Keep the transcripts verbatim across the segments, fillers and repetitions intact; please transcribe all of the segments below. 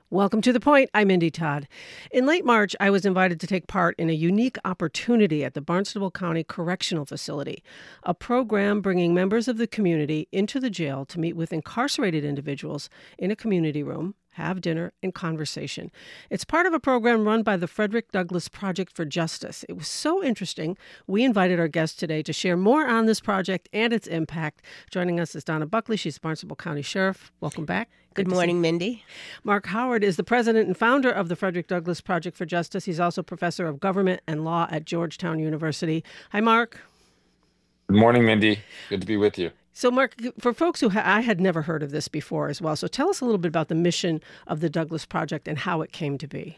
Welcome to The Point. I'm Mindy Todd. In late March, I was invited to take part in a unique opportunity at the Barnstable County Correctional Facility, a program bringing members of the community into the jail to meet with incarcerated individuals in a community room, have dinner, and conversation. It's part of a program run by the Frederick Douglass Project for Justice. It was so interesting. We invited our guest today to share more on this project and its impact. Joining us is Donna Buckley. She's Barnstable County Sheriff. Welcome back. Good morning, Mindy. Mark Howard is the president and founder of the Frederick Douglass Project for Justice. He's also professor of government and law at Georgetown University. Hi, Mark. Good morning, Mindy. Good to be with you. So, Mark, for folks who ha- I had never heard of this before as well, so tell us a little bit about the mission of the Douglass Project and how it came to be.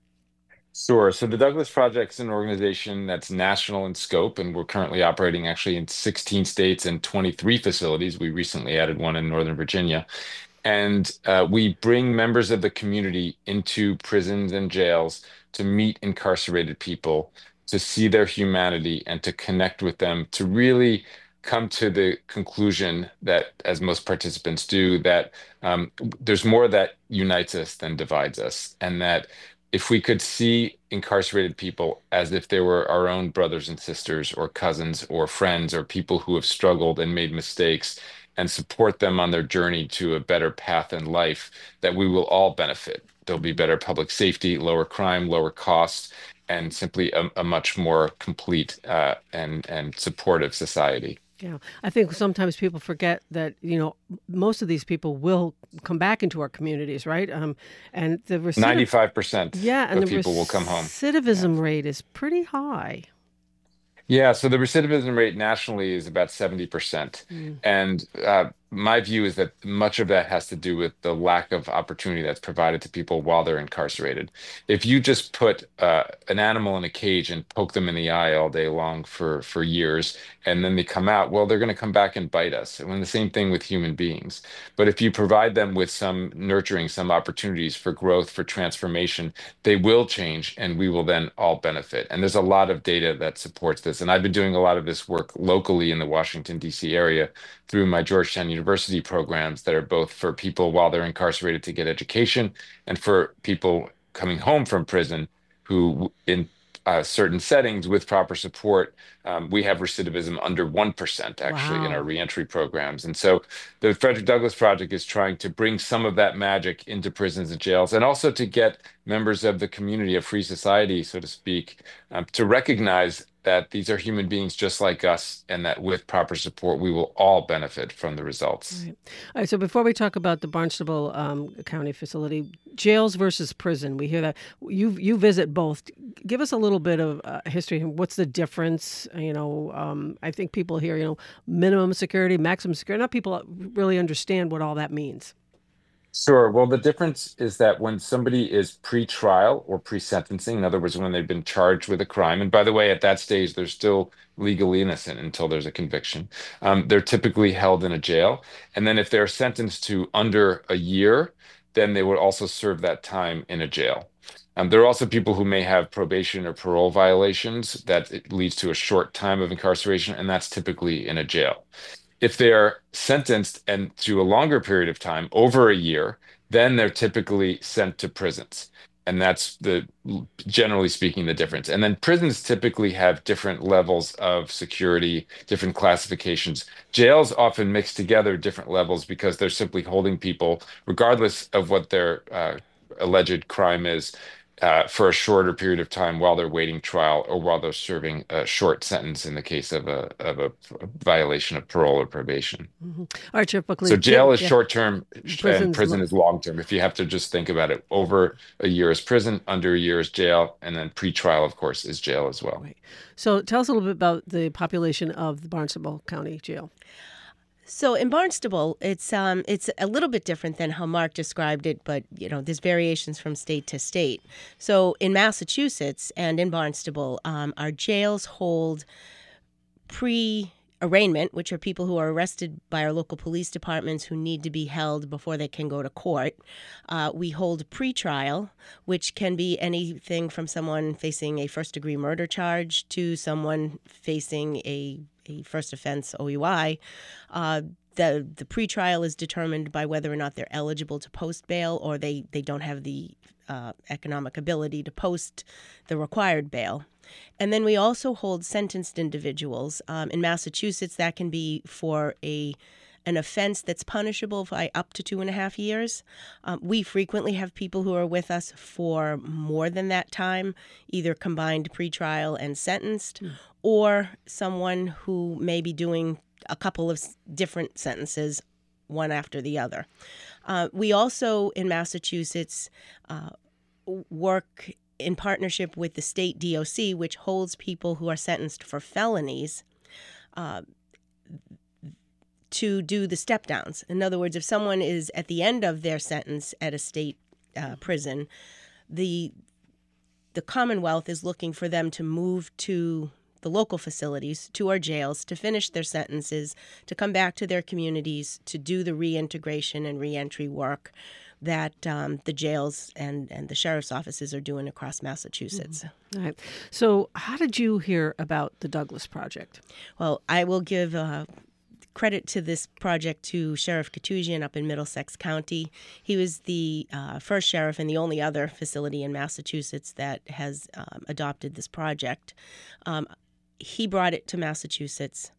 Sure. So the Douglass Project is an organization that's national in scope, and we're currently operating actually in sixteen states and twenty-three facilities. We recently added one in Northern Virginia. And uh, we bring members of the community into prisons and jails to meet incarcerated people, to see their humanity, and to connect with them, to really come to the conclusion that, as most participants do, that um, there's more that unites us than divides us, and that if we could see incarcerated people as if they were our own brothers and sisters or cousins or friends or people who have struggled and made mistakes, and support them on their journey to a better path in life, that we will all benefit. There'll be better public safety, lower crime, lower costs, and simply a, a much more complete uh, and, and supportive society. Yeah, I think sometimes people forget that, you know, most of these people will come back into our communities, right? Um, and the recidiv- ninety-five percent yeah, and of the people will come home. Recidivism Yeah. rate is pretty high. Yeah, so the recidivism rate nationally is about seventy percent. Mm. And uh, my view is that much of that has to do with the lack of opportunity that's provided to people while they're incarcerated. If you just put uh, an animal in a cage and poke them in the eye all day long for, for years, and then they come out, well, they're going to come back and bite us. And the same thing with human beings. But if you provide them with some nurturing, some opportunities for growth, for transformation, they will change, and we will then all benefit. And there's a lot of data that supports this. And I've been doing a lot of this work locally in the Washington, D C area through my Georgetown University programs that are both for people while they're incarcerated to get education, and for people coming home from prison who, in uh, certain settings with proper support, um, we have recidivism under one percent actually Wow. in our reentry programs. And so the Frederick Douglass Project is trying to bring some of that magic into prisons and jails, and also to get members of the community, of free society, so to speak, um, to recognize that these are human beings just like us, and that with proper support, we will all benefit from the results. Right. All right. So before we talk about the Barnstable um, County facility, jails versus prison, we hear that you you visit both. Give us a little bit of uh, history. What's the difference? You know, um, I think people hear, you know, minimum security, maximum security. Not people really understand what all that means. Sure. Well, the difference is that when somebody is pre-trial or pre-sentencing, in other words, when they've been charged with a crime, and by the way, at that stage, they're still legally innocent until there's a conviction, um, they're typically held in a jail. And then if they're sentenced to under a year, then they would also serve that time in a jail. Um, there are also people who may have probation or parole violations that it leads to a short time of incarceration, and that's typically in a jail. If they're sentenced and to a longer period of time, over a year, then they're typically sent to prisons. And that's the, generally speaking, the difference. And then prisons typically have different levels of security, different classifications. Jails often mix together different levels because they're simply holding people, regardless of what their uh, alleged crime is, uh, for a shorter period of time while they're waiting trial, or while they're serving a short sentence in the case of a of a violation of parole or probation. Mm-hmm. All right, Sheriff Buckley. So jail is yeah. short term, and Prison's prison lo- is long term. If you have to just think about it, over a year is prison, under a year is jail, and then pre-trial, of course, is jail as well. Right. So tell us a little bit about the population of the Barnstable County Jail. So in Barnstable, it's um, it's a little bit different than how Mark described it, but you know, there's variations from state to state. So in Massachusetts and in Barnstable, um, our jails hold pre-arraignment, which are people who are arrested by our local police departments who need to be held before they can go to court. Uh, we hold pre-trial, which can be anything from someone facing a first-degree murder charge to someone facing a a first offense O U I. Uh, the the pretrial is determined by whether or not they're eligible to post bail, or they they don't have the uh, economic ability to post the required bail. And then we also hold sentenced individuals. Um, in Massachusetts, that can be for a an offense that's punishable by up to two and a half years. Um, we frequently have people who are with us for more than that time, either combined pretrial and sentenced, mm. or someone who may be doing a couple of different sentences, one after the other. Uh, we also, in Massachusetts, uh, work in partnership with the state D O C, which holds people who are sentenced for felonies, uh, to do the step downs. In other words, if someone is at the end of their sentence at a state uh, prison, the the Commonwealth is looking for them to move to the local facilities, to our jails, to finish their sentences, to come back to their communities, to do the reintegration and reentry work that um, the jails and, and the sheriff's offices are doing across Massachusetts. Mm-hmm. All right. So how did you hear about the Douglas Project? Well, I will give uh, credit to this project to Sheriff Katusian up in Middlesex County. He was the uh, first sheriff and the only other facility in Massachusetts that has um, adopted this project. Um, he brought it to Massachusetts.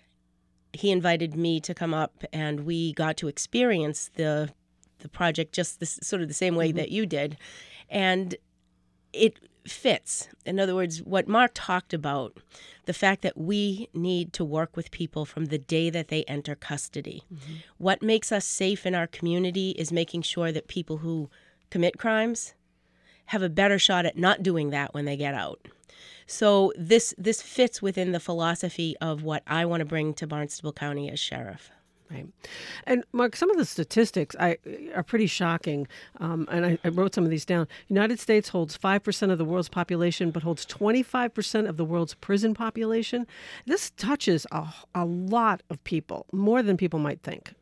He invited me to come up, and we got to experience the the project just this, sort of the same way mm-hmm. that you did. And it fits. In other words, what Mark talked about, the fact that we need to work with people from the day that they enter custody. Mm-hmm. What makes us safe in our community is making sure that people who commit crimes have a better shot at not doing that when they get out. So this this fits within the philosophy of what I want to bring to Barnstable County as sheriff. Right. And Mark, some of the statistics I, are pretty shocking, um, and I, I wrote some of these down. United States holds five percent of the world's population, but holds twenty-five percent of the world's prison population. This touches a, a lot of people, more than people might think.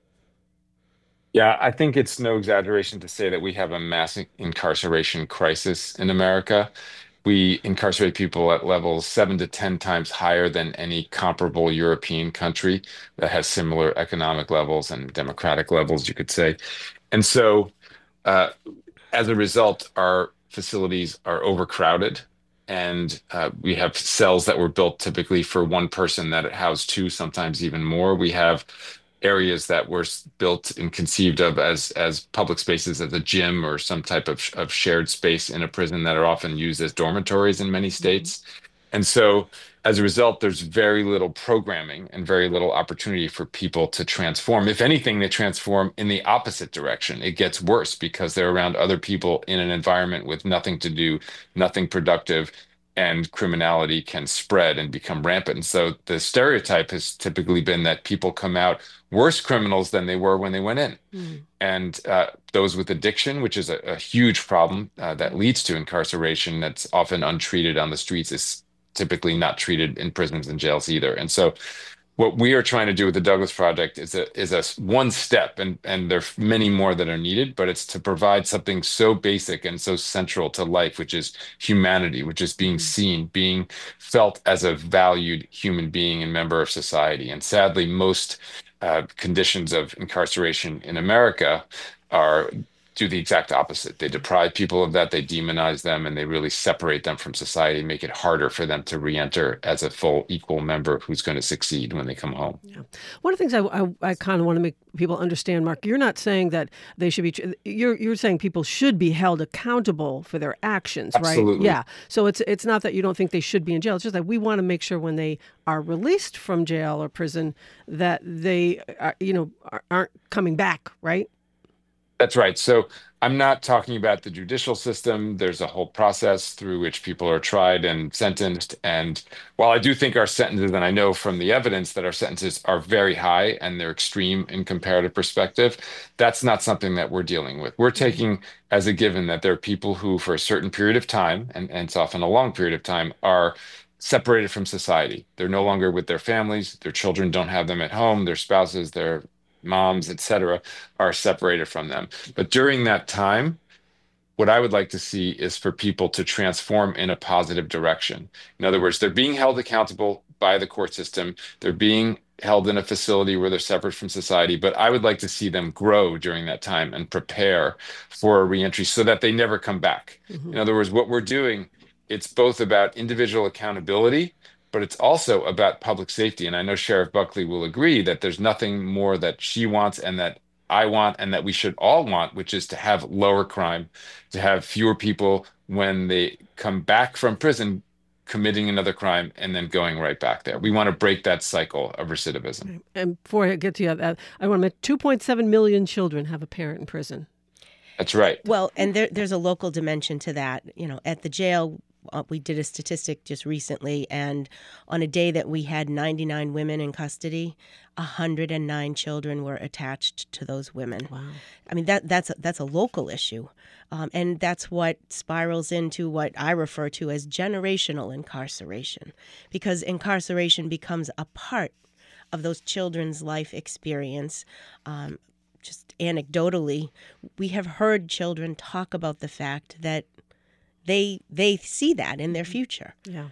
Yeah, I think it's no exaggeration to say that we have a mass incarceration crisis in America. We incarcerate people at levels seven to ten times higher than any comparable European country that has similar economic levels and democratic levels, you could say. And so, uh, as a result, our facilities are overcrowded, and uh, we have cells that were built typically for one person that house two, sometimes even more. We have areas that were built and conceived of as as public spaces, as a gym or some type of, of shared space in a prison that are often used as dormitories in many states. Mm-hmm. And so as a result, there's very little programming and very little opportunity for people to transform. If anything, they transform in the opposite direction. It gets worse because they're around other people in an environment with nothing to do, nothing productive, and criminality can spread and become rampant. And so the stereotype has typically been that people come out worse criminals than they were when they went in. Mm-hmm. And uh, those with addiction, which is a, a huge problem uh, that leads to incarceration that's often untreated on the streets, is typically not treated in prisons and jails either. And so what we are trying to do with the Douglas Project is a is a one step, and and there's many more that are needed, but it's to provide something so basic and so central to life, which is humanity, which is being seen, being felt as a valued human being and member of society. And sadly, most uh, conditions of incarceration in America are do the exact opposite. They deprive people of that, they demonize them, and they really separate them from society, make it harder for them to reenter as a full equal member who's going to succeed when they come home. Yeah. One of the things I, I, I kind of want to make people understand, Mark, you're not saying that they should be, you're you're saying people should be held accountable for their actions, right? Absolutely. Yeah. So it's it's not that you don't think they should be in jail. It's just that we want to make sure when they are released from jail or prison that they, are, you know, aren't coming back, right? That's right. So I'm not talking about the judicial system. There's a whole process through which people are tried and sentenced. And while I do think our sentences, and I know from the evidence that our sentences are very high and they're extreme in comparative perspective, that's not something that we're dealing with. We're taking as a given that there are people who, for a certain period of time, and, and it's often a long period of time, are separated from society. They're no longer with their families. Their children don't have them at home. Their spouses, their moms, et cetera, are separated from them. But during that time, what I would like to see is for people to transform in a positive direction. In other words, they're being held accountable by the court system. They're being held in a facility where they're separate from society, but I would like to see them grow during that time and prepare for a reentry so that they never come back. Hmm. In other words, what we're doing, it's both about individual accountability, but it's also about public safety. And I know Sheriff Buckley will agree that there's nothing more that she wants and that I want and that we should all want, which is to have lower crime, to have fewer people when they come back from prison committing another crime and then going right back there. We want to break that cycle of recidivism. And before I get to you, that, I want to mention two point seven million children have a parent in prison. That's right. Well, and there, there's a local dimension to that. You know, at the jail, uh, we did a statistic just recently, and on a day that we had ninety-nine women in custody, one hundred nine children were attached to those women. Wow. I mean, that that's a, that's a local issue. Um, and that's what spirals into what I refer to as generational incarceration, because incarceration becomes a part of those children's life experience. Um, just anecdotally, we have heard children talk about the fact that they they see that in their future. Yeah.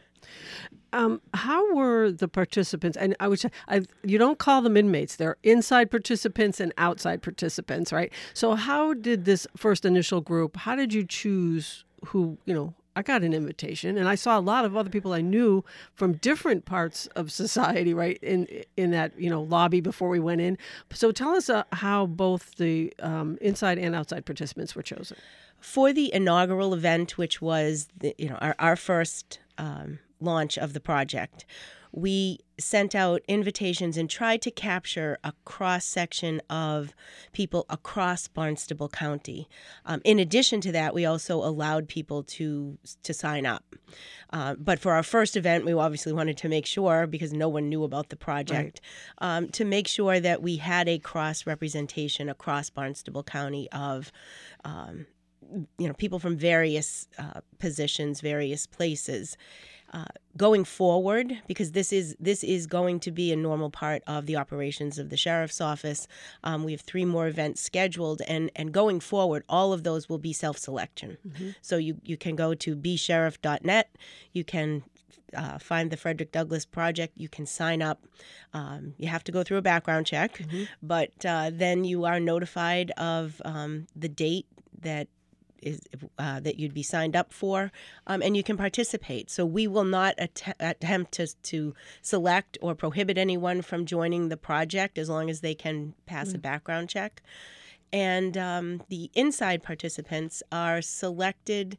Um, how were the participants? And I would say, I, you don't call them inmates; they're inside participants and outside participants, right? So, how did this first initial group? How did you choose who? You know, I got an invitation, and I saw a lot of other people I knew from different parts of society, right? In in that you know lobby before we went in. So, tell us uh, how both the um, inside and outside participants were chosen. For the inaugural event, which was the, you know our our first. Um, launch of the project, we sent out invitations and tried to capture a cross-section of people across Barnstable County. Um, in addition to that, we also allowed people to to sign up. Uh, but for our first event, we obviously wanted to make sure, because no one knew about the project, right. um, to make sure that we had a cross-representation across Barnstable County of um, you know, people from various uh, positions, various places. Uh, going forward, because this is this is going to be a normal part of the operations of the sheriff's office. Um, we have three more events scheduled, and, and going forward, all of those will be self-selection. Mm-hmm. So you, you can go to be sheriff dot net. You can uh, find the Frederick Douglass Project. You can sign up. Um, you have to go through a background check, mm-hmm. but uh, then you are notified of um, the date that is uh, that you'd be signed up for, um, and you can participate. So we will not att- attempt to, to select or prohibit anyone from joining the project as long as they can pass mm-hmm. a background check. And um, the inside participants are selected,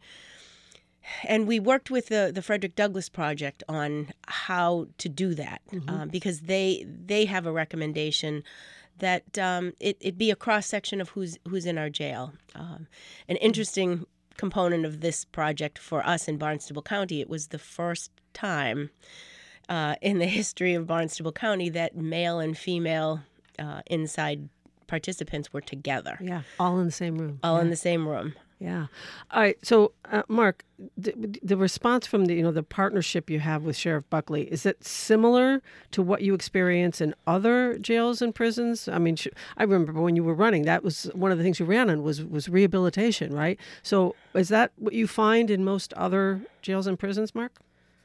and we worked with the, the Frederick Douglass Project on how to do that, mm-hmm. um, because they they have a recommendation that um, it, it be a cross-section of who's who's in our jail. Um, an interesting component of this project for us in Barnstable County, it was the first time uh, in the history of Barnstable County that male and female uh, inside participants were together. Yeah, all in the same room. All yeah. in the same room. Yeah. All right. So, uh, Mark, the, the response from the you know the partnership you have with Sheriff Buckley, is it similar to what you experience in other jails and prisons? I mean, sh- I remember when you were running, that was one of the things you ran on was was rehabilitation, right? So, is that what you find in most other jails and prisons, Mark?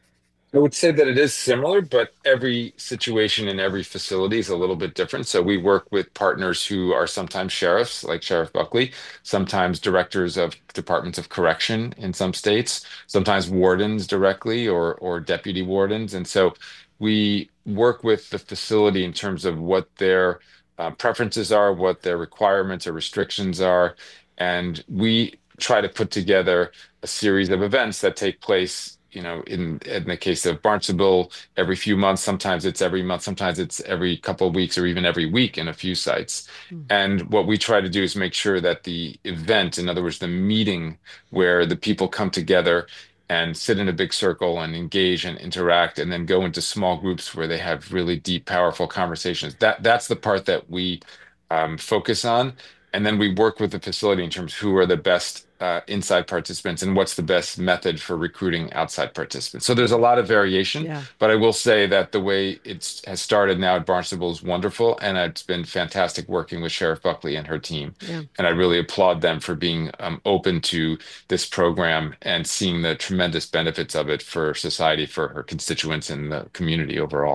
I would say that it is similar, but every situation in every facility is a little bit different. So we work with partners who are sometimes sheriffs, like Sheriff Buckley, sometimes directors of departments of correction in some states, sometimes wardens directly or or deputy wardens. And so we work with the facility in terms of what their uh, preferences are, what their requirements or restrictions are. And we try to put together a series of events that take place you know, in in the case of Barnstable, every few months, sometimes it's every month, sometimes it's every couple of weeks or even every week in a few sites. Mm. And what we try to do is make sure that the event, in other words, the meeting where the people come together and sit in a big circle and engage and interact and then go into small groups where they have really deep, powerful conversations. That that's the part that we um, focus on. And then we work with the facility in terms of who are the best uh, inside participants and what's the best method for recruiting outside participants. So there's a lot of variation, yeah. but I will say that the way it has started now at Barnstable is wonderful. And it's been fantastic working with Sheriff Buckley and her team. Yeah. And I really applaud them for being um, open to this program and seeing the tremendous benefits of it for society, for her constituents and the community overall.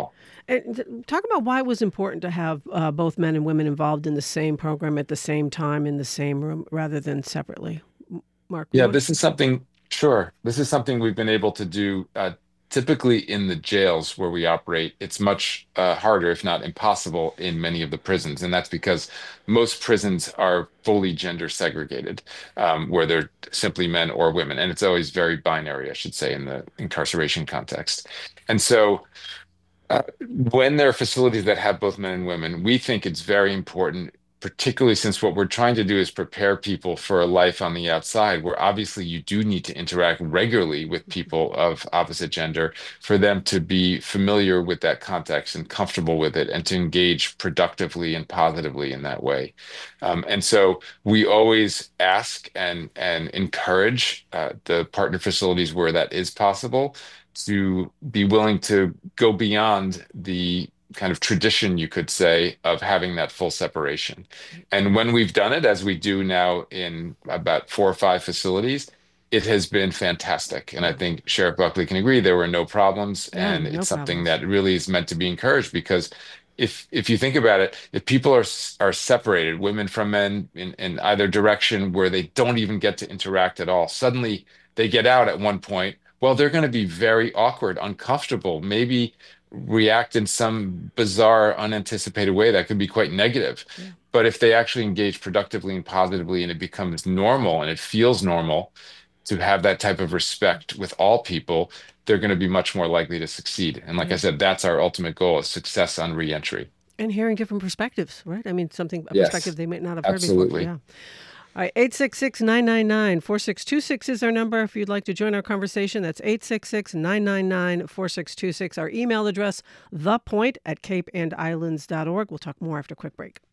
And th- talk about why it was important to have uh, both men and women involved in the same program at the same time in the same room rather than separately. M- Mark, you Yeah, want? this is something, sure. This is something we've been able to do uh, typically in the jails where we operate. It's much uh, harder, if not impossible, in many of the prisons. And that's because most prisons are fully gender segregated, um, where they're simply men or women. And it's always very binary, I should say, in the incarceration context. And so uh, when there are facilities that have both men and women, we think it's very important, particularly since what we're trying to do is prepare people for a life on the outside, where obviously you do need to interact regularly with people of opposite gender for them to be familiar with that context and comfortable with it and to engage productively and positively in that way. Um, and so we always ask and and encourage uh, the partner facilities where that is possible to be willing to go beyond the kind of tradition, you could say, of having that full separation. And when we've done it, as we do now in about four or five facilities, it has been fantastic. And I Yeah. think Sheriff Buckley can agree there were no problems. Yeah, And no it's something problems. that really is meant to be encouraged because if if you think about it, if people are are separated, women from men in, in either direction where they don't even get to interact at all, suddenly they get out at one point, well, they're going to be very awkward, uncomfortable, maybe react in some bizarre, unanticipated way that could be quite negative. Yeah. But if they actually engage productively and positively and it becomes normal and it feels normal to have that type of respect with all people, they're going to be much more likely to succeed. And like I Yeah. said, that's our ultimate goal is success on reentry. And hearing different perspectives, right? I mean, something, a perspective Yes, they might not have heard before. absolutely. Yeah. All right, eight six six, nine nine nine, four six two six is our number. If you'd like to join our conversation, that's eight six six, nine nine nine, four six two six. Our email address, thepoint at cape and islands dot org. We'll talk more after a quick break.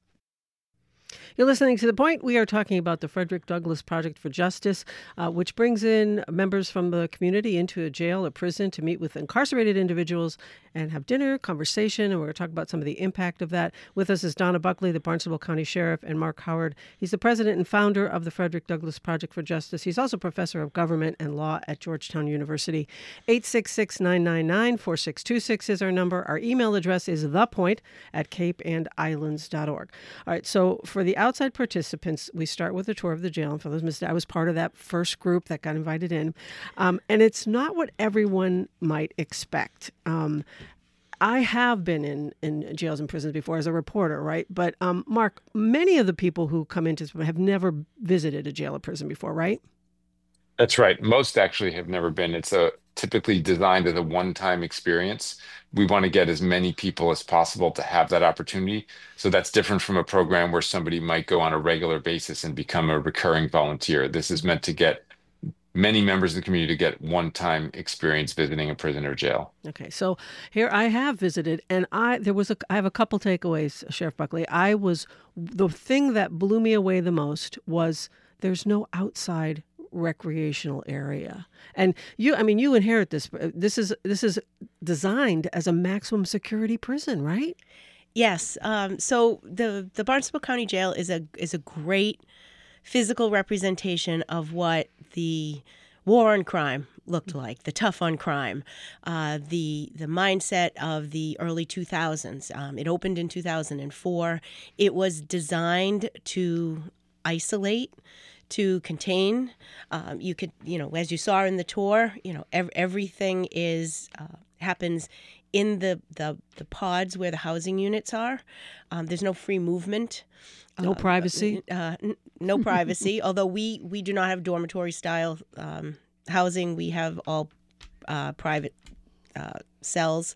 You're listening to The Point. We are talking about the Frederick Douglass Project for Justice, uh, which brings in members from the community into a jail or prison to meet with incarcerated individuals and have dinner, conversation, and we're going to talk about some of the impact of that. With us is Donna Buckley, the Barnstable County Sheriff, and Mark Howard. He's the president and founder of the Frederick Douglass Project for Justice. He's also professor of government and law at Georgetown University. eight six six, nine nine nine, four six two six is our number. Our email address is thepoint at cape and islands dot org. All right, so for the outside participants, we start with a tour of the jail. And for those missed, I was part of that first group that got invited in. Um, and it's not what everyone might expect. Um, I have been in, in jails and prisons before as a reporter, right? But um, Mark, many of the people who come into this have never visited a jail or prison before, right? That's right. Most actually have never been. It's a typically designed as a one-time experience. We want to get as many people as possible to have that opportunity. So that's different from a program where somebody might go on a regular basis and become a recurring volunteer. This is meant to get many members of the community to get one-time experience visiting a prison or jail. Okay, so here I have visited, and I there was a I have a couple takeaways, Sheriff Buckley. I was the thing that blew me away the most was there's no outside recreational area. And you, I mean, you inherit this. This is this is designed as a maximum security prison, right? Yes. Um, so the the Barnstable County Jail is a is a great physical representation of what the war on crime looked like, the tough on crime, uh, the the mindset of the early two thousands. Um, it opened in two thousand four. It was designed to isolate, to contain. Um, you could, you know, as you saw in the tour, you know, ev- everything is uh, happens in the, the the pods where the housing units are. Um, there's no free movement. No Uh, privacy. Uh, n- no privacy. Although we we do not have dormitory style um, housing, we have all uh, private uh, cells.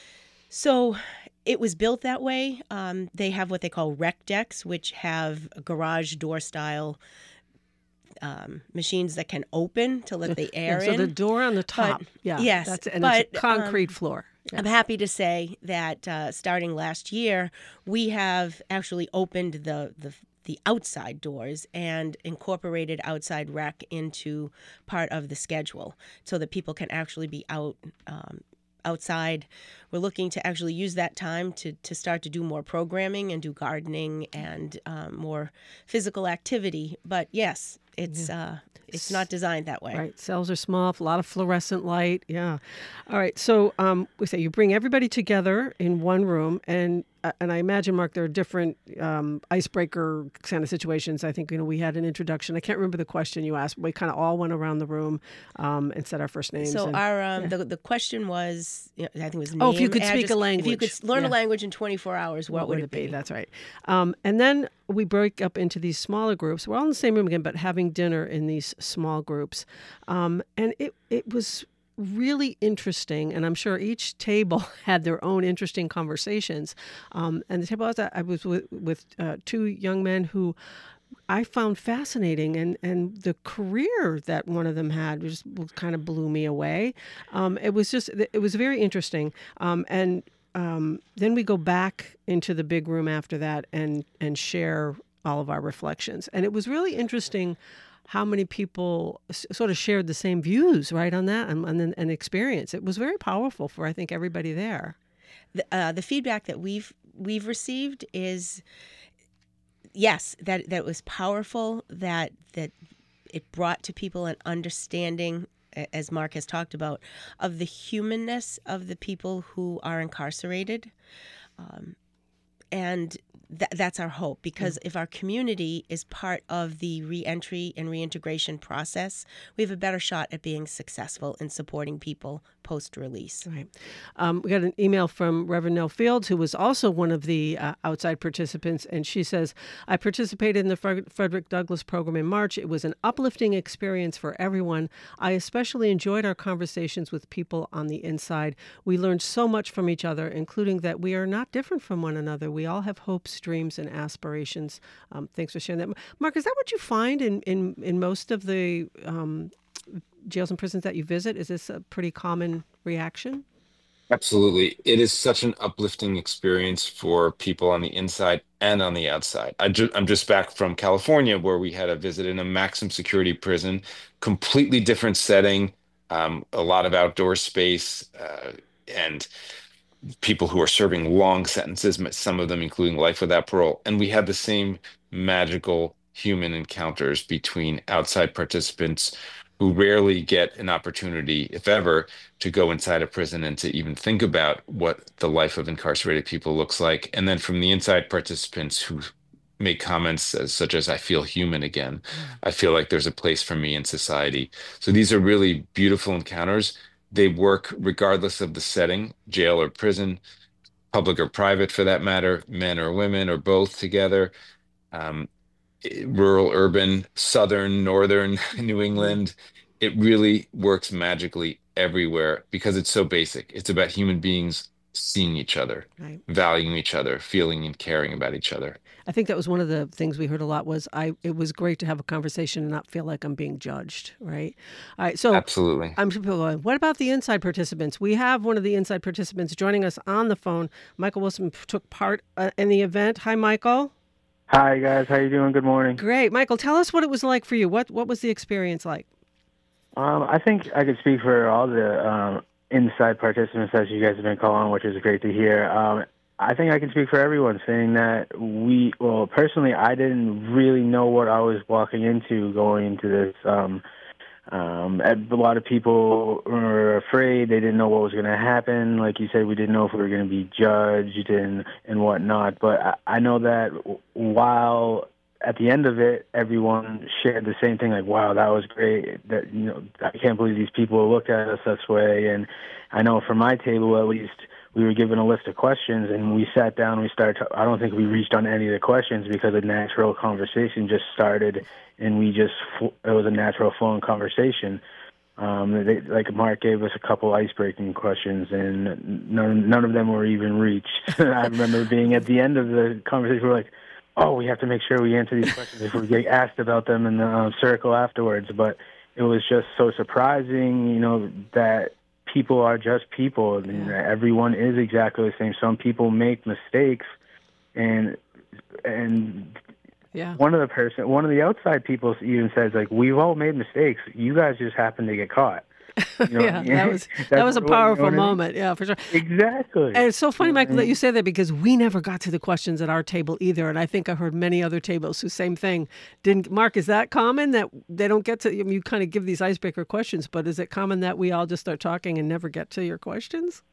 So it was built that way. Um, they have what they call rec decks, which have garage door style um, machines that can open to let the air Yeah, so in. the door on the top, But- yeah, yes, that's and but, it's a concrete um, floor. Yeah. I'm happy to say that uh, starting last year, we have actually opened the, the the outside doors and incorporated outside rec into part of the schedule so that people can actually be out um, outside. We're looking to actually use that time to, to start to do more programming and do gardening and um, more physical activity. But yes, It's Yeah. uh, it's not designed that way. Right. Cells are small, a lot of fluorescent light. Yeah. All right. So um, we say you bring everybody together in one room, and uh, and I imagine, Mark, there are different um, icebreaker kind of situations. I think, you know, we had an introduction. I can't remember the question you asked. We kind of all went around the room um, and said our first names. So and, our um, yeah. the the question was, you know, I think it was name, Oh, if you could speak address. a language. If you could learn Yeah. a language in twenty-four hours, what, would it be? That's right. Um, and then we break up into these smaller groups. We're all in the same room again, but having dinner in these small groups. Um, and it, it was really interesting. And I'm sure each table had their own interesting conversations. Um, and the table I was at, I was with, with uh, two young men who I found fascinating, and, and the career that one of them had just kind of blew me away. Um, it was just, it was very interesting. Um, and um, then we go back into the big room after that and, and share all of our reflections. And it was really interesting how many people s- sort of shared the same views, right, on that and, and, and experience. It was very powerful for, I think, everybody there. The, uh, the feedback that we've we've received is, yes, that that was powerful. That that it brought to people an understanding, a- as Mark has talked about, of the humanness of the people who are incarcerated, um, and th- that's our hope. Because if our community is part of the reentry and reintegration process, we have a better shot at being successful in supporting people post-release. Right. Um, we got an email from Reverend Nell Fields, who was also one of the uh, outside participants, and she says, I participated in the Fre- Frederick Douglass program in March. It was an uplifting experience for everyone. I especially enjoyed our conversations with people on the inside. We learned so much from each other, including that we are not different from one another. We all have hopes, dreams, and aspirations. Um, thanks for sharing that. Mark, is that what you find in, in, in most of the um, jails and prisons that you visit? Is this a pretty common reaction? Absolutely. It is such an uplifting experience for people on the inside and on the outside. I ju I'm just back from California where we had a visit in a maximum security prison, completely different setting, um, a lot of outdoor space, uh, and people who are serving long sentences, some of them including life without parole. And we had the same magical human encounters between outside participants who rarely get an opportunity, if ever, to go inside a prison and to even think about what the life of incarcerated people looks like. And then from the inside participants who make comments as, such as, I feel human again. I feel like there's a place for me in society. So these are really beautiful encounters. They work regardless of the setting, jail or prison, public or private for that matter, men or women or both together, um, i- rural, urban, southern, northern, New Mhm. England. It really works magically everywhere because it's so basic. It's about human beings seeing each other, Right. valuing each other, feeling and caring about each other. I think that was one of the things we heard a lot was I it was great to have a conversation and not feel like I'm being judged, right? All right. So Absolutely. I'm sure people are going, what about the inside participants? We have one of the inside participants joining us on the phone. Michael Wilson took part uh, in the event. Hi, Michael. Hi guys, how you doing? Good morning. Great. Michael, tell us what it was like for you. What what was the experience like? Um, I think I could speak for all the um, inside participants as you guys have been calling, which is great to hear. Um, I think I can speak for everyone saying that we, well, personally, I didn't really know what I was walking into going into this. Um, um, a lot of people were afraid. They didn't know what was going to happen. Like you said, we didn't know if we were going to be judged and, and whatnot. But I, I know that while at the end of it, everyone shared the same thing, like, wow, that was great. That, you know, I can't believe these people looked at us this way. And I know for my table, at least, we were given a list of questions, and we sat down and we started to, I don't think we reached on any of the questions because a natural conversation just started, and we just, it was a natural flowing conversation. Um, they, like Mark gave us a couple ice-breaking questions, and none, none of them were even reached. I remember being at the end of the conversation, we're like, oh, we have to make sure we answer these questions if we get asked about them in the uh, circle afterwards. But it was just so surprising, you know, that people are just people. I mean, everyone is exactly the same. Some people make mistakes, and and Yeah. one of the person, one of the outside people even says, like, we've all made mistakes. You guys just happen to get caught. You know, yeah, that was that was a powerful moment. Yeah, for sure. Exactly. And it's so funny, Michael, that you say that because we never got to the questions at our table either, and I think I heard many other tables who same thing didn't. Mark, is that common that they don't get to? I mean, you kind of give these icebreaker questions, but is it common that we all just start talking and never get to your questions?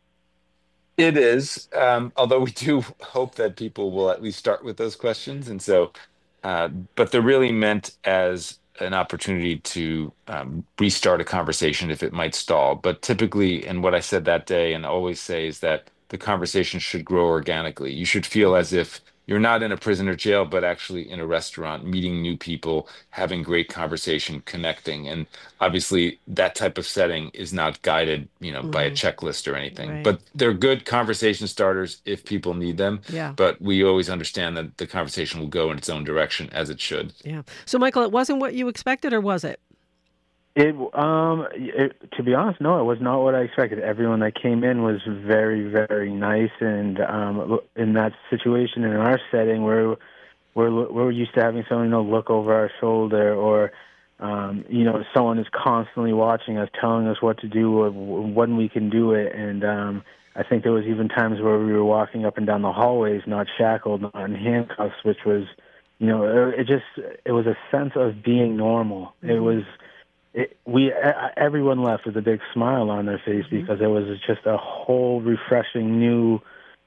It is, um, although we do hope that people will at least start with those questions. And so, uh, but they're really meant as an opportunity to um, restart a conversation if it might stall. But typically, and what I said that day and always say is that the conversation should grow organically. You should feel as if you're not in a prison or jail, but actually in a restaurant, meeting new people, having great conversation, connecting. And obviously, that type of setting is not guided, you know, by a Mm, checklist or anything. right. But they're good conversation starters if people need them. Yeah. But we always understand that the conversation will go in its own direction as it should. Yeah. So, Michael, it wasn't what you expected, or was it? It, um, it, to be honest, no, it was not what I expected. Everyone that came in was very, very nice, and um, in that situation, in our setting, where we're we're used to having someone, you know, look over our shoulder, or um, you know, someone is constantly watching us, telling us what to do or when we can do it. And um, I think there was even times where we were walking up and down the hallways, not shackled, not in handcuffs, which was, you know, it, it just it was a sense of being normal. Mm-hmm. It was. It, we everyone left with a big smile on their face mm-hmm. because it was just a whole refreshing new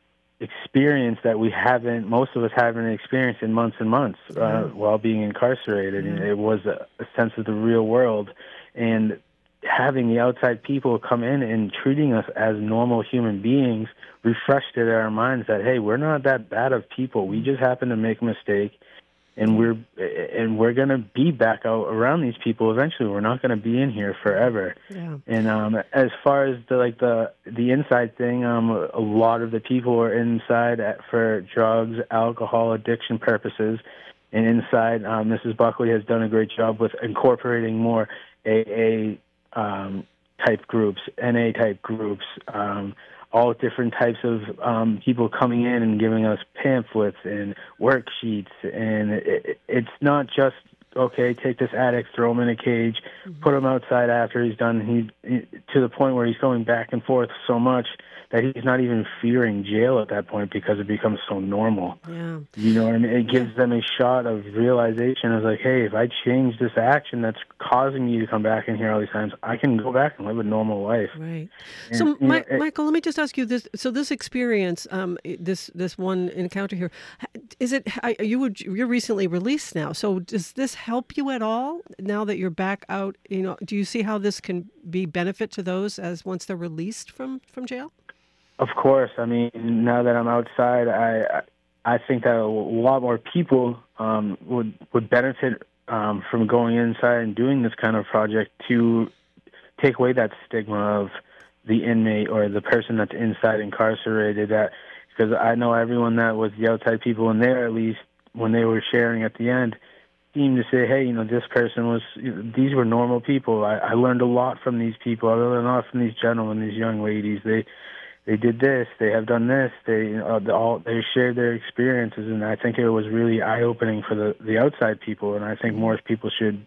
experience that we haven't, most of us haven't experienced in months and months uh, mm-hmm. while being incarcerated. Mm-hmm. And it was a, a sense of the real world, and having the outside people come in and treating us as normal human beings refreshed it in our minds that, hey, we're not that bad of people. We just happen to make a mistake. And we're and we're gonna be back out around these people eventually. We're not gonna be in here forever. Yeah. And um, as far as the like the the inside thing, um, a lot of the people are inside at, for drugs, alcohol, addiction purposes. And inside, um, Missus Buckley has done a great job with incorporating more A A um, type groups, N A type groups. Um, all different types of um, people coming in and giving us pamphlets and worksheets. And it, it's not just, okay, take this addict, throw him in a cage, mm-hmm. put him outside after he's done. He, he to the point where he's going back and forth so much that he's not even fearing jail at that point because it becomes so normal. Yeah. You know what I mean? It gives yeah. them a shot of realization of like, hey, if I change this action that's causing me to come back in here all these times, I can go back and live a normal life. Right. And, so, you My, know, it, Michael, let me just ask you this. So this experience, um, this this one encounter here, is it, I, you would, you're recently released now. So does this help you at all now that you're back out? You know, do you see how this can be benefit to those as once they're released from, from jail? Of course. I mean, now that I'm outside, I I think that a lot more people um, would would benefit um, from going inside and doing this kind of project to take away that stigma of the inmate or the person that's inside incarcerated. That because I know everyone that was the outside people in there, at least when they were sharing at the end, seemed to say, hey, you know, this person was, these were normal people. I, I learned a lot from these people. I learned a lot from these gentlemen, these young ladies. They They did this. They have done this. They uh, all they shared their experiences, and I think it was really eye-opening for the, the outside people. And I think more people should,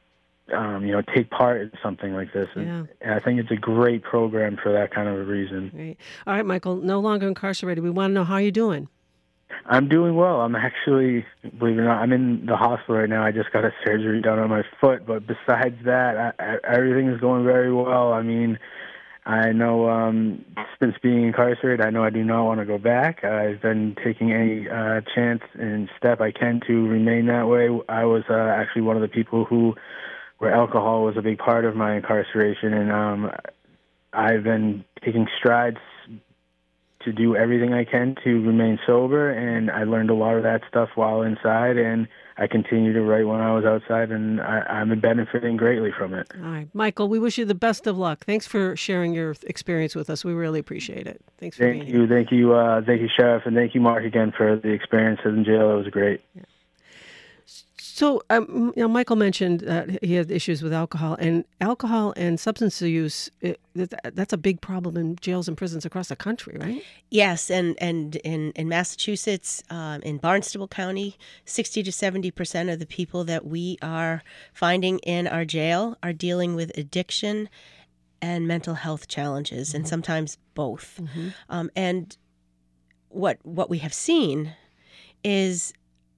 um, you know, take part in something like this. And, yeah. and I think it's a great program for that kind of a reason. Right. All right, Michael. No longer incarcerated. We want to know how you're doing. I'm doing well. I'm actually, believe it or not, I'm in the hospital right now. I just got a surgery done on my foot, but besides that, I, I, everything is going very well. I mean. I know um, since being incarcerated, I know I do not want to go back. I've been taking any uh, chance and step I can to remain that way. I was uh, actually one of the people who, where alcohol was a big part of my incarceration, and um, I've been taking strides to do everything I can to remain sober, and I learned a lot of that stuff while inside, and I continue to write when I was outside, and I, I'm benefiting greatly from it. All right. Michael, we wish you the best of luck. Thanks for sharing your experience with us. We really appreciate it. Thanks for thank being you, here. Thank you. Uh, thank you, Sheriff, and thank you, Mark, again for the experiences in jail. It was great. Yeah. So, um, you know, Michael mentioned that he had issues with alcohol, and alcohol and substance use, it, that's a big problem in jails and prisons across the country, right? Yes, and, and in, in Massachusetts, um, in Barnstable County, sixty to seventy percent of the people that we are finding in our jail are dealing with addiction and mental health challenges, mm-hmm. and sometimes both. Mm-hmm. Um, and what what we have seen is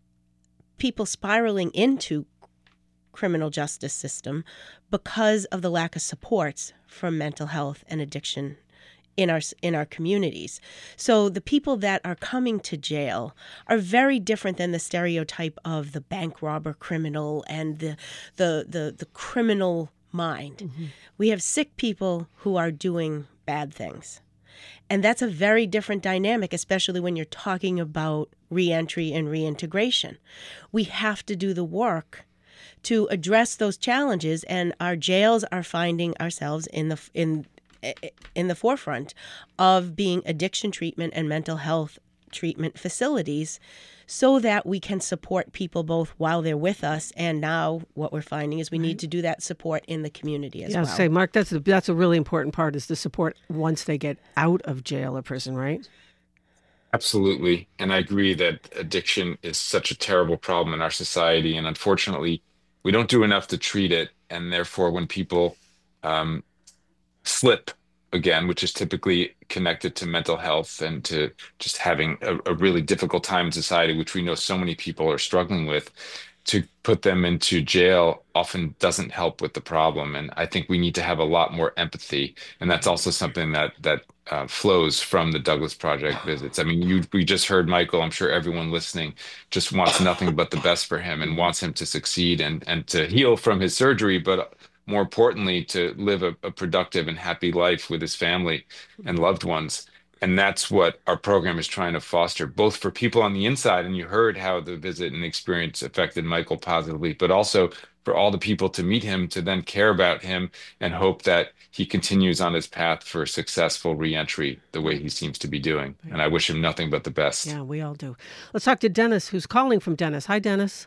people spiraling into criminal justice system because of the lack of supports from mental health and addiction in our in our communities. So the people that are coming to jail are very different than the stereotype of the bank robber criminal and the the the, the criminal mind. Mm-hmm. We have sick people who are doing bad things. And that's a very different dynamic, especially when you're talking about reentry and reintegration. We have to do the work to address those challenges, and our jails are finding ourselves in the in in the forefront of being addiction treatment and mental health treatment facilities, so that we can support people both while they're with us, and now what we're finding is we right. need to do that support in the community as yeah, well. Yeah, say, Mark, that's a, that's a really important part, is the support once they get out of jail or prison, right? Absolutely. And I agree that addiction is such a terrible problem in our society. And unfortunately, we don't do enough to treat it. And therefore, when people um, slip again, which is typically connected to mental health and to just having a, a really difficult time in society, which we know so many people are struggling with, to put them into jail often doesn't help with the problem. And I think we need to have a lot more empathy. And that's also something that that uh, flows from the Douglas Project visits. I mean, you we just heard Michael, I'm sure everyone listening just wants nothing but the best for him and wants him to succeed and, and to heal from his surgery, but more importantly, to live a, a productive and happy life with his family and loved ones. And that's what our program is trying to foster, both for people on the inside, and you heard how the visit and experience affected Michael positively, but also for all the people to meet him, to then care about him and hope that he continues on his path for successful reentry the way he seems to be doing. And I wish him nothing but the best. Yeah, we all do. Let's talk to Dennis, who's calling from Dennis. Hi, Dennis.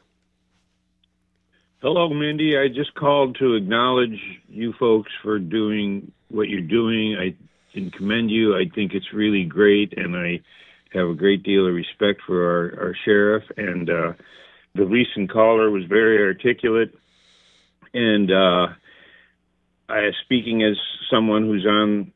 Hello, Mindy. I just called to acknowledge you folks for doing what you're doing. I and commend you. I think it's really great, and I have a great deal of respect for our, our sheriff. And uh, the recent caller was very articulate. And uh, I, speaking as someone who's on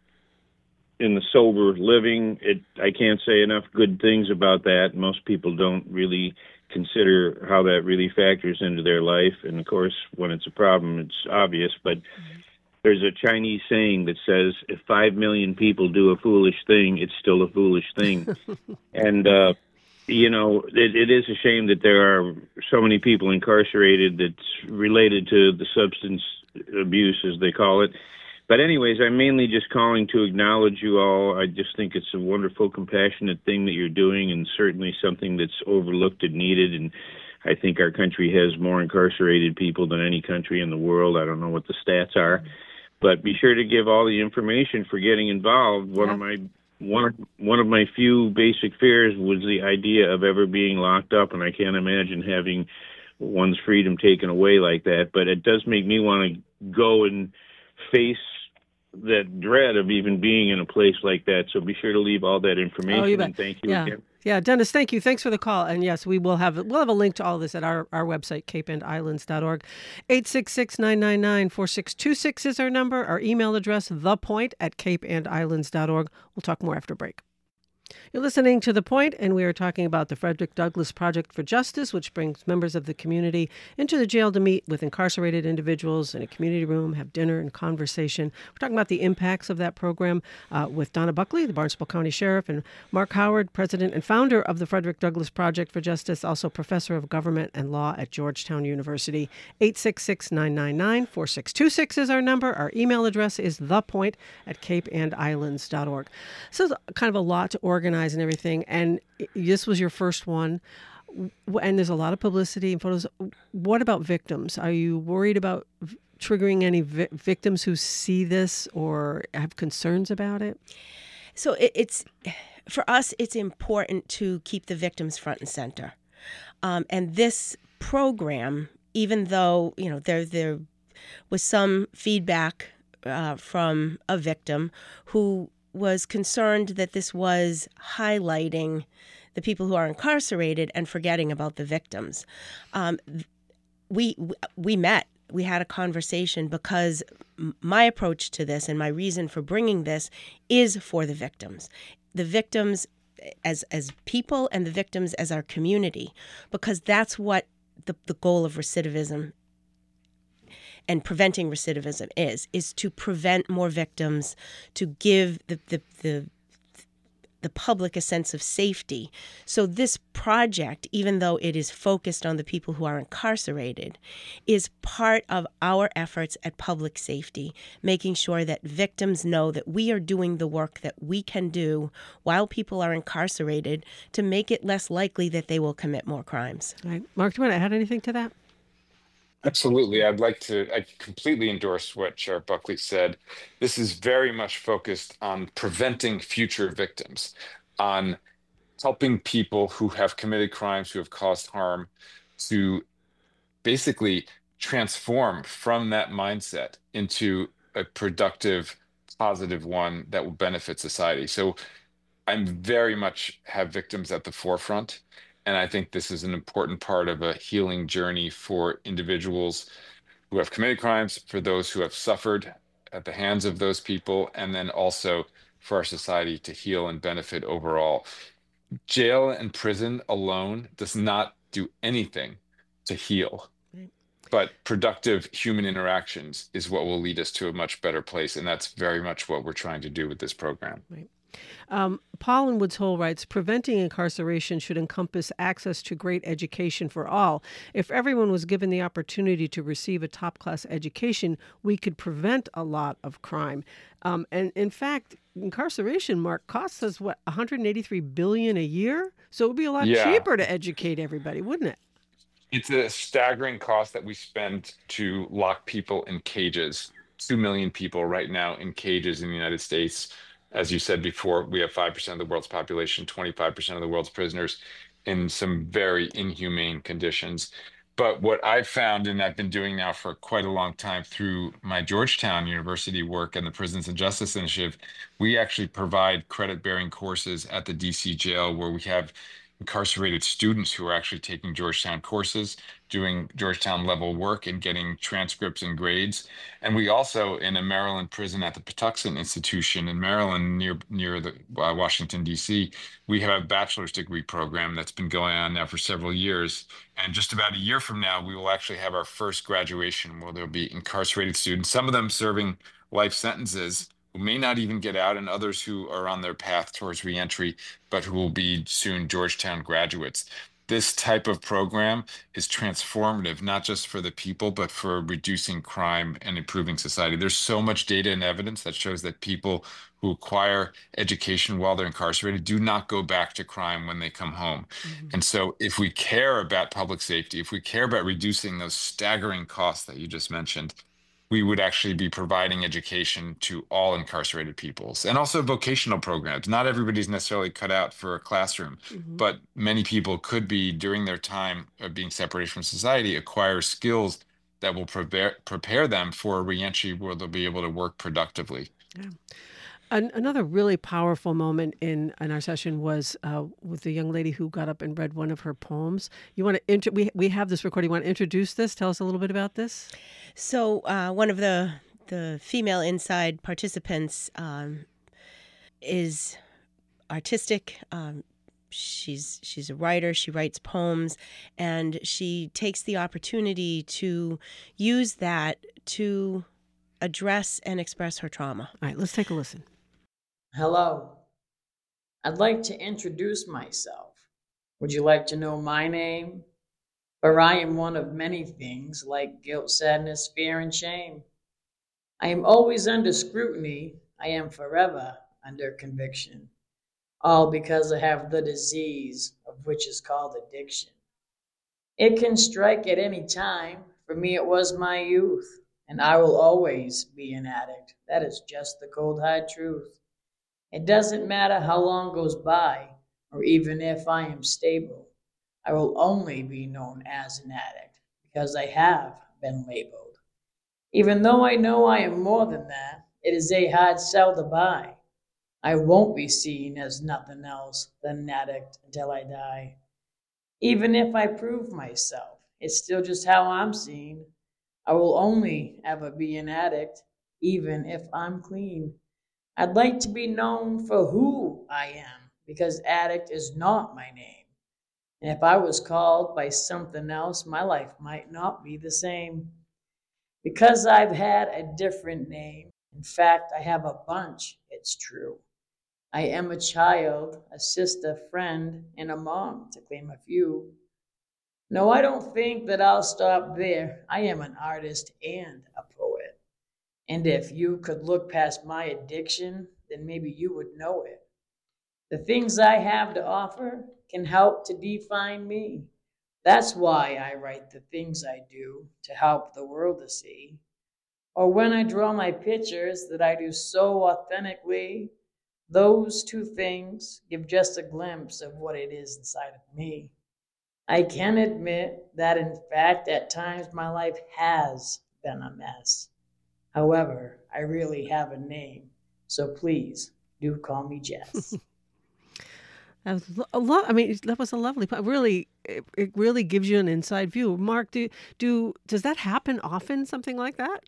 in the sober living, it I can't say enough good things about that. Most people don't really consider how that really factors into their life. And of course, when it's a problem, it's obvious. But mm-hmm. there's a Chinese saying that says, if five million people do a foolish thing, it's still a foolish thing. and, uh, you know, it, it is a shame that there are so many people incarcerated that's related to the substance abuse, as they call it. But anyways, I'm mainly just calling to acknowledge you all. I just think it's a wonderful, compassionate thing that you're doing, and certainly something that's overlooked and needed. And I think our country has more incarcerated people than any country in the world. I don't know what the stats are, but be sure to give all the information for getting involved. One yeah. of my one one of my few basic fears was the idea of ever being locked up, and I can't imagine having one's freedom taken away like that. But it does make me want to go and face that dread of even being in a place like that. So be sure to leave all that information. Oh, you bet. And thank you yeah. again. Yeah, Dennis, thank you. Thanks for the call. And yes, we will have we'll have a link to all this at our, our website, cape and islands dot org. eight six six, nine nine nine, four six two six is our number. Our email address, thepoint at cape and islands dot org. We'll talk more after break. You're listening to The Point, and we are talking about the Frederick Douglass Project for Justice, which brings members of the community into the jail to meet with incarcerated individuals in a community room, have dinner and conversation. We're talking about the impacts of that program uh, with Donna Buckley, the Barnstable County Sheriff, and Mark Howard, President and founder of the Frederick Douglass Project for Justice, also Professor of Government and Law at Georgetown University. eight six six, nine nine nine, four six two six is our number. Our email address is thepoint at cape and islands dot org. So it's kind of a lot to organize and everything, and this was your first one, and there's a lot of publicity and photos. What about victims? Are you worried about v- triggering any vi- victims who see this or have concerns about it? So it, it's for us, it's important to keep the victims front and center. Um, and this program, even though you know there there was some feedback uh, from a victim who was concerned that this was highlighting the people who are incarcerated and forgetting about the victims. Um, we we met we had a conversation because m- my approach to this and my reason for bringing this is for the victims. The victims as as people and the victims as our community, because that's what the, the goal of recidivism and preventing recidivism is, is to prevent more victims, to give the, the, the, the public a sense of safety. So this project, even though it is focused on the people who are incarcerated, is part of our efforts at public safety, making sure that victims know that we are doing the work that we can do while people are incarcerated to make it less likely that they will commit more crimes. All right. Mark, do you want to add anything to that? Absolutely. I'd like to, I completely endorse what Sheriff Buckley said. This is very much focused on preventing future victims, on helping people who have committed crimes, who have caused harm, to basically transform from that mindset into a productive, positive one that will benefit society. So I'm very much have victims at the forefront. And I think this is an important part of a healing journey for individuals who have committed crimes, for those who have suffered at the hands of those people, and then also for our society to heal and benefit overall. Jail and prison alone does not do anything to heal, but productive human interactions is what will lead us to a much better place. And that's very much what we're trying to do with this program. Right. Um, Paul in Woods Hole writes, preventing incarceration should encompass access to great education for all. If everyone was given the opportunity to receive a top-class education, we could prevent a lot of crime. Um, and in fact, incarceration, Mark, costs us, what, one hundred eighty-three billion dollars a year? So it would be a lot Yeah. cheaper to educate everybody, wouldn't it? It's a staggering cost that we spend to lock people in cages. Two million people right now in cages in the United States. As you said before, we have five percent of the world's population, twenty-five percent of the world's prisoners in some very inhumane conditions. But what I've found, and I've been doing now for quite a long time through my Georgetown University work and the Prisons and Justice Initiative, we actually provide credit-bearing courses at the D C jail where we have incarcerated students who are actually taking Georgetown courses, doing Georgetown level work and getting transcripts and grades. And we also, in a Maryland prison at the Patuxent Institution in Maryland, near near the uh, Washington, D C, we have a bachelor's degree program that's been going on now for several years. And just about a year from now, we will actually have our first graduation where there'll be incarcerated students, some of them serving life sentences, who may not even get out, and others who are on their path towards reentry, but who will be soon Georgetown graduates. This type of program is transformative, not just for the people, but for reducing crime and improving society. There's so much data and evidence that shows that people who acquire education while they're incarcerated do not go back to crime when they come home. Mm-hmm. And so if we care about public safety, if we care about reducing those staggering costs that you just mentioned, we would actually be providing education to all incarcerated peoples, and also vocational programs. Not everybody's necessarily cut out for a classroom, mm-hmm. but many people could be, during their time of being separated from society, acquire skills that will prepare prepare them for a reentry where they'll be able to work productively. Yeah. An- another really powerful moment in, in our session was uh, with the young lady who got up and read one of her poems. You want to inter- we we have this recording. You want to introduce this? Tell us a little bit about this. So uh, one of the the female inside participants um, is artistic. Um, she's she's a writer. She writes poems, and she takes the opportunity to use that to address and express her trauma. All right, let's take a listen. Hello. I'd like to introduce myself. Would you like to know my name? For I am one of many things, like guilt, sadness, fear, and shame. I am always under scrutiny. I am forever under conviction. All because I have the disease of which is called addiction. It can strike at any time. For me, it was my youth, and I will always be an addict. That is just the cold, hard truth. It doesn't matter how long goes by, or even if I am stable, I will only be known as an addict because I have been labeled. Even though I know I am more than that, it is a hard sell to buy. I won't be seen as nothing else than an addict until I die. Even if I prove myself, it's still just how I'm seen. I will only ever be an addict, even if I'm clean. I'd like to be known for who I am, because addict is not my name. And if I was called by something else, my life might not be the same. Because I've had a different name, in fact, I have a bunch, it's true. I am a child, a sister, friend, and a mom, to claim a few. No, I don't think that I'll stop there. I am an artist and a poet. And if you could look past my addiction, then maybe you would know it. The things I have to offer can help to define me. That's why I write the things I do, to help the world to see. Or when I draw my pictures that I do so authentically, those two things give just a glimpse of what it is inside of me. I can admit that, in fact, at times my life has been a mess. However, I really have a name, so please do call me Jess. That was a lot. I mean, that was a lovely. Really, it, it really gives you an inside view. Mark, do do does that happen often? Something like that?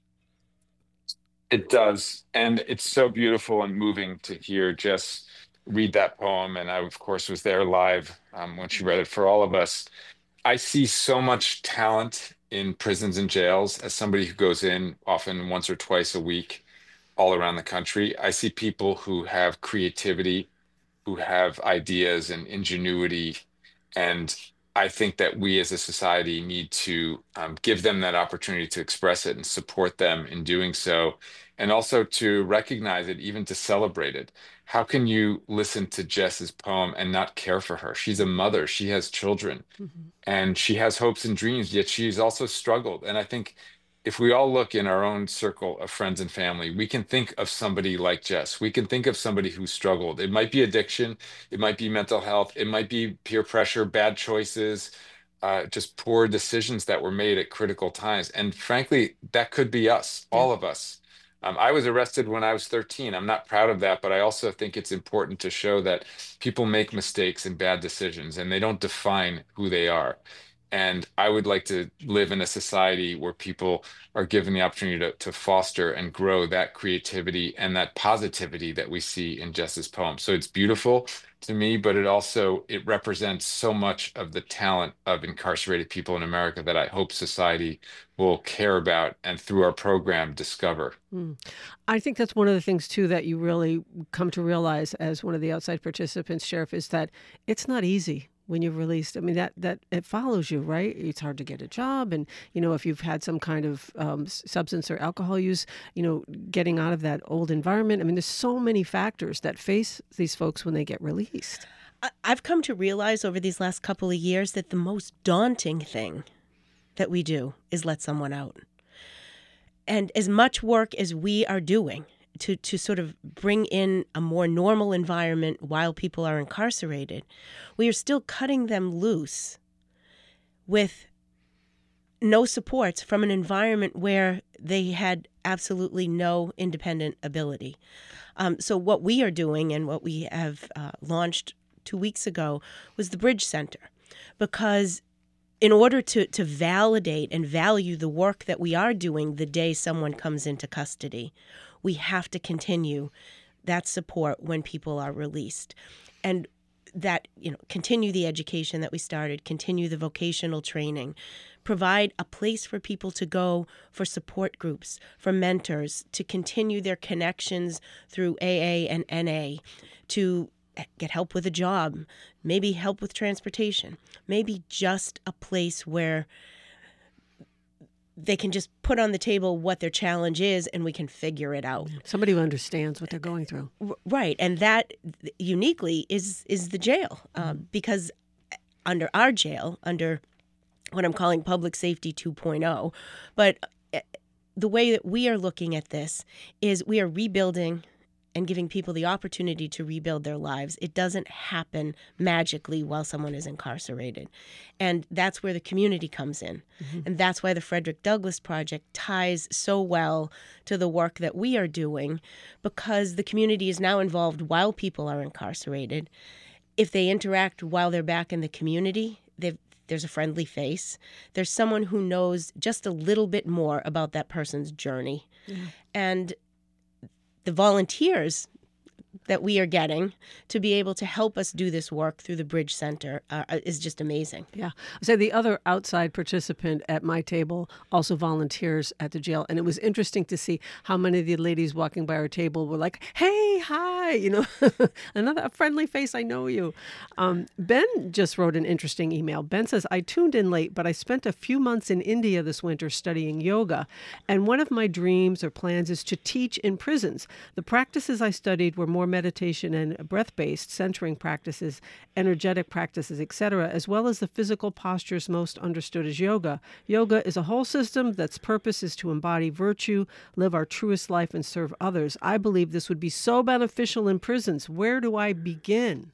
It does. And it's so beautiful and moving to hear Jess read that poem. And I, of course, was there live um, when she read it for all of us. I see so much talent in prisons and jails as somebody who goes in often once or twice a week all around the country. I see people who have creativity, who have ideas and ingenuity. And I think that we as a society need to um, give them that opportunity to express it and support them in doing so. And also to recognize it, even to celebrate it. How can you listen to Jess's poem and not care for her? She's a mother, she has children, Mm-hmm. and she has hopes and dreams, yet she's also struggled. And I think if we all look in our own circle of friends and family, we can think of somebody like Jess. We can think of somebody who struggled. It might be addiction, it might be mental health, it might be peer pressure, bad choices, uh, just poor decisions that were made at critical times. And frankly, that could be us, Yeah. all of us. Um, I was arrested when I was thirteen. I'm not proud of that, but I also think it's important to show that people make mistakes and bad decisions, and they don't define who they are. And I would like to live in a society where people are given the opportunity to, to foster and grow that creativity and that positivity that we see in Jess's poem. So it's beautiful to me, but it also it represents so much of the talent of incarcerated people in America that I hope society will care about and through our program discover. Mm. I think that's one of the things too that you really come to realize as one of the outside participants, Sheriff, is that it's not easy when you're released. I mean, that, that it follows you, right? It's hard to get a job. And, you know, if you've had some kind of um, substance or alcohol use, you know, getting out of that old environment. I mean, there's so many factors that face these folks when they get released. I've come to realize over these last couple of years that the most daunting thing that we do is let someone out. And as much work as we are doing to, to sort of bring in a more normal environment while people are incarcerated, we are still cutting them loose with no supports from an environment where they had absolutely no independent ability. Um, so what we are doing and what we have uh, launched two weeks ago was the Bridge Center, because in order to, to validate and value the work that we are doing the day someone comes into custody, we have to continue that support when people are released. And that, you know, continue the education that we started, continue the vocational training, provide a place for people to go for support groups, for mentors, to continue their connections through A A and N A, to get help with a job, maybe help with transportation, maybe just a place where they can just put on the table what their challenge is and we can figure it out. Somebody who understands what they're going through. Right. And that uniquely is is the jail, um, because under our jail, under what I'm calling Public Safety two point oh, but the way that we are looking at this is we are rebuilding and giving people the opportunity to rebuild their lives. It doesn't happen magically while someone is incarcerated. And that's where the community comes in. Mm-hmm. And that's why the Frederick Douglass Project ties so well to the work that we are doing, because the community is now involved while people are incarcerated. If they interact while they're back in the community, they've there's a friendly face. There's someone who knows just a little bit more about that person's journey. Yeah. And the volunteers that we are getting to be able to help us do this work through the Bridge Center uh, is just amazing. Yeah. So the other outside participant at my table also volunteers at the jail. And it was interesting to see how many of the ladies walking by our table were like, hey, hi, you know, another a friendly face, I know you. Um, Ben just wrote an interesting email. Ben says, I tuned in late, but I spent a few months in India this winter studying yoga. And one of my dreams or plans is to teach in prisons. The practices I studied were more meditation and breath-based, centering practices, energetic practices, et cetera, as well as the physical postures most understood as yoga. Yoga is a whole system that's purpose is to embody virtue, live our truest life, and serve others. I believe this would be so beneficial in prisons. Where do I begin?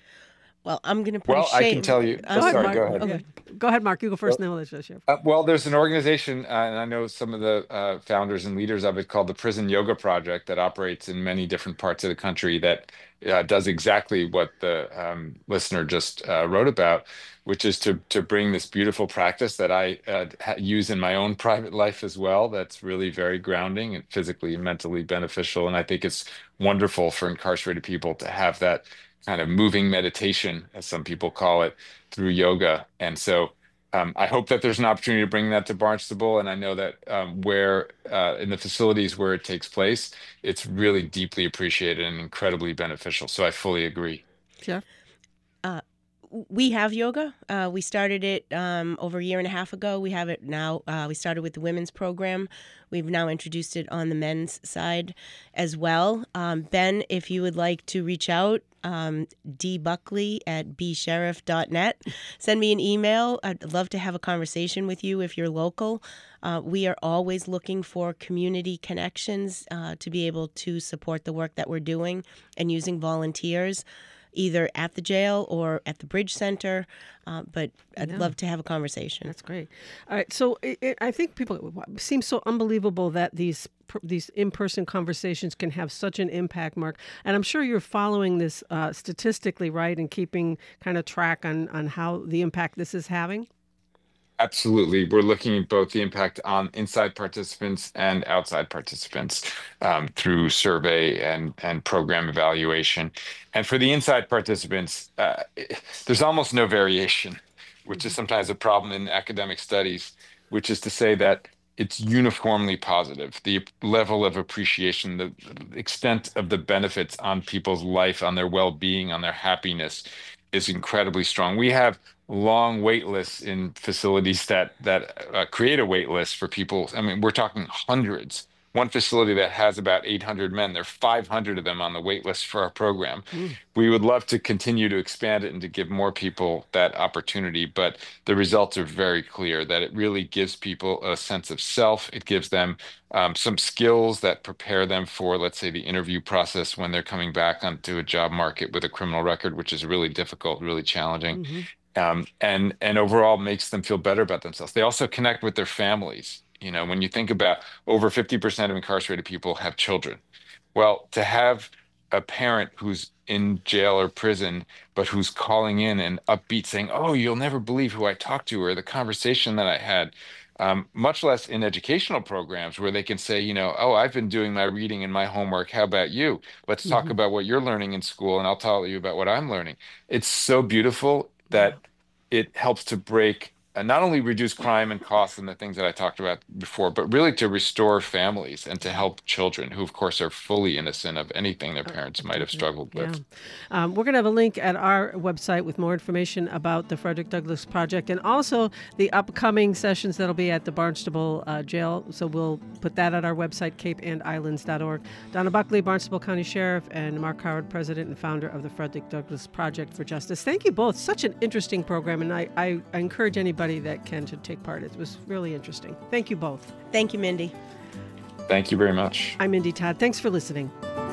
Well, I'm going to put Well, a shame. I can tell you. Uh, sorry, Mark. go ahead. Okay. Go ahead, Mark. You go first, well, and then we'll let you share. Uh, well, there's an organization, uh, and I know some of the uh, founders and leaders of it, called the Prison Yoga Project, that operates in many different parts of the country that uh, does exactly what the um, listener just uh, wrote about, which is to to bring this beautiful practice that I uh, ha- use in my own private life as well. That's really very grounding and physically and mentally beneficial. And I think it's wonderful for incarcerated people to have that kind of moving meditation, as some people call it, through yoga. And so um, I hope that there's an opportunity to bring that to Barnstable. And I know that um, where uh, in the facilities where it takes place, it's really deeply appreciated and incredibly beneficial. So I fully agree. Sure. Uh, we have yoga. Uh, we started it um, over a year and a half ago. We have it now. Uh, we started with the women's program. We've now introduced it on the men's side as well. Um, Ben, if you would like to reach out, um, dbuckley at b sheriff dot net. Send me an email. I'd love to have a conversation with you if you're local. Uh, we are always looking for community connections uh, to be able to support the work that we're doing and using volunteers, either at the jail or at the Bridge Center, uh, but I'd yeah. love to have a conversation. That's great. All right, so it, it, I think people, it seems so unbelievable that these these in-person conversations can have such an impact, Mark. And I'm sure you're following this uh, statistically, right, and keeping kind of track on, on how the impact this is having? Absolutely. We're looking at both the impact on inside participants and outside participants um, through survey and, and program evaluation. And for the inside participants, uh, there's almost no variation, which is sometimes a problem in academic studies, which is to say that it's uniformly positive. The level of appreciation, the extent of the benefits on people's life, on their well-being, on their happiness is incredibly strong. We have long wait lists in facilities that that uh, create a wait list for people. I mean, we're talking hundreds. One facility that has about eight hundred men, there are five hundred of them on the wait list for our program. Mm. We would love to continue to expand it and to give more people that opportunity, but the results are very clear that it really gives people a sense of self. It gives them um, some skills that prepare them for, let's say, the interview process when they're coming back onto a job market with a criminal record, which is really difficult, really challenging. Mm-hmm. Um, and and overall makes them feel better about themselves. They also connect with their families. You know, when you think about over fifty percent of incarcerated people have children. Well, to have a parent who's in jail or prison, but who's calling in and upbeat saying, oh, you'll never believe who I talked to or the conversation that I had, um, much less in educational programs where they can say, you know, oh, I've been doing my reading and my homework. How about you? Let's mm-hmm. talk about what you're learning in school and I'll tell you about what I'm learning. It's so beautiful that it helps to break and not only reduce crime and costs and the things that I talked about before, but really to restore families and to help children who, of course, are fully innocent of anything their parents might have struggled with. Yeah. Um, we're going to have a link at our website with more information about the Frederick Douglass Project and also the upcoming sessions that'll be at the Barnstable uh, Jail. So we'll put that at our website, cape and islands dot org. Donna Buckley, Barnstable County Sheriff, and Mark Howard, President and founder of the Frederick Douglass Project for Justice. Thank you both. Such an interesting program, and I, I, I encourage anybody that can to take part. It was really interesting. Thank you both. Thank you, Mindy. Thank you very much. I'm Mindy Todd. Thanks for listening.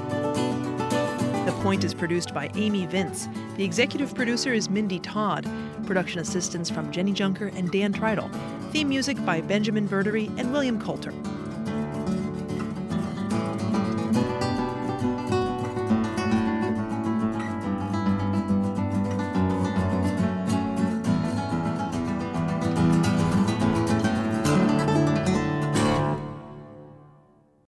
The Point is produced by Amy Vince. The executive producer is Mindy Todd. Production assistance from Jenny Junker and Dan Treidel. Theme music by Benjamin Verdery and William Coulter.